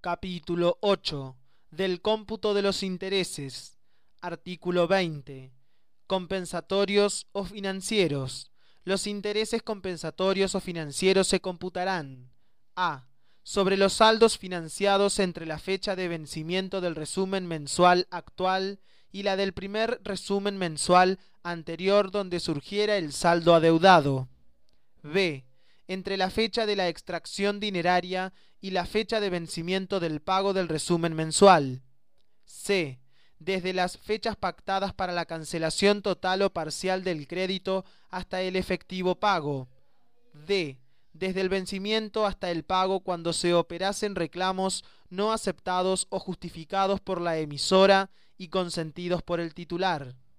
Capítulo 8. Del cómputo de los intereses. Artículo 20. Compensatorios o financieros. Los intereses compensatorios o financieros se computarán: a. Sobre los saldos financiados entre la fecha de vencimiento del resumen mensual actual y la del primer resumen mensual anterior donde surgiera el saldo adeudado. b. Entre la fecha de la extracción dineraria y la fecha de vencimiento del pago del resumen mensual. c. Desde las fechas pactadas para la cancelación total o parcial del crédito hasta el efectivo pago. d. Desde el vencimiento hasta el pago cuando se operasen reclamos no aceptados o justificados por la emisora y consentidos por el titular.